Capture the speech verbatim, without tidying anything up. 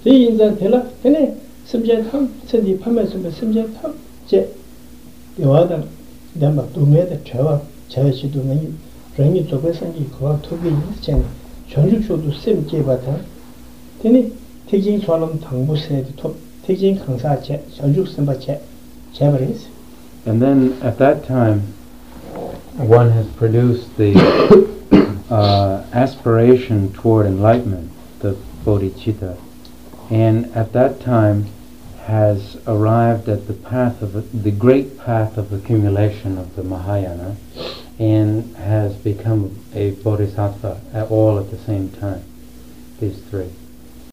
The in the tela, then subject hum, send the permits of the subject hum, jet. The other, them but to me the travel, church to me, bring it to person you go out to be chain. Chonju should do same J butter. Then taking solemn tongue said top, taking Kansa chat, Chonju Samba chat, Japanese. And then at that time, one has produced the uh, aspiration toward enlightenment, the bodhicitta, and at that time has arrived at the path of the great path of accumulation of the Mahayana, and has become a bodhisattva at all at the same time. These three.